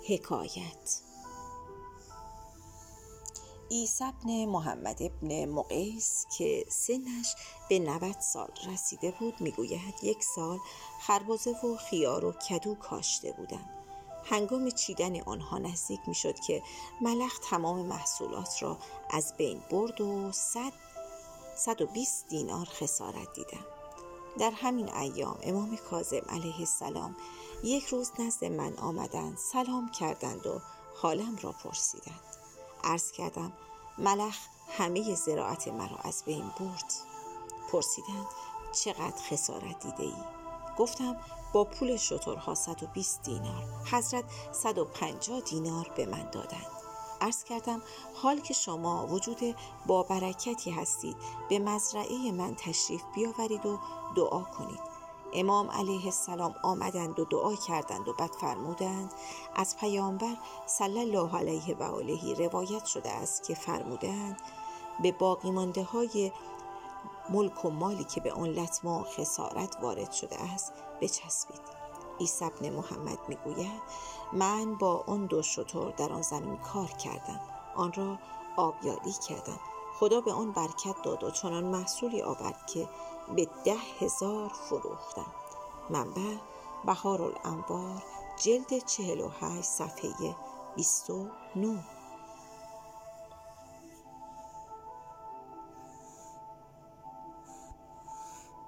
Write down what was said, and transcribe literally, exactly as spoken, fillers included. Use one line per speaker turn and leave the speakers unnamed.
حکایت. عیسی بن محمد بن مقیس که سنش به نود سال رسیده بود میگوید یک سال خربزه و خیار و کدو کاشته بودم. هنگام چیدن آنها نزدیک میشد که ملخ تمام محصولات را از بین برد و صد صد و بیست دینار خسارت دیدم. در همین ایام امام کاظم علیه السلام یک روز نزد من آمدند، سلام کردند و حالم را پرسیدند. عرض کردم ملخ همه زراعت مرا از بین برد. پرسیدند چقدر خسارت دیده ای؟ گفتم با پول شترها صد و بیست دینار، حضرت صد و پنجاه دینار به من دادند. عرض کردم حال که شما وجود با برکتی هستید، به مزرعه من تشریف بیاورید و دعا کنید. امام علیه السلام آمدند و دعا کردند و بعد فرمودند از پیامبر صلی الله علیه و آله روایت شده است که فرمودند به باقی مانده های ملک و مالی که به آن لطمه و خسارت وارد شده است بچسبید. عیسی بن محمد میگوید من با آن دو شتر در آن زمین کار کردم، آن را آبیاری کردم، خدا به آن برکت داد و چنان محصولی آورد که به ده هزار فروختم. منبع بهارالانوار جلد چهل و هشت صفحه بیست و نه.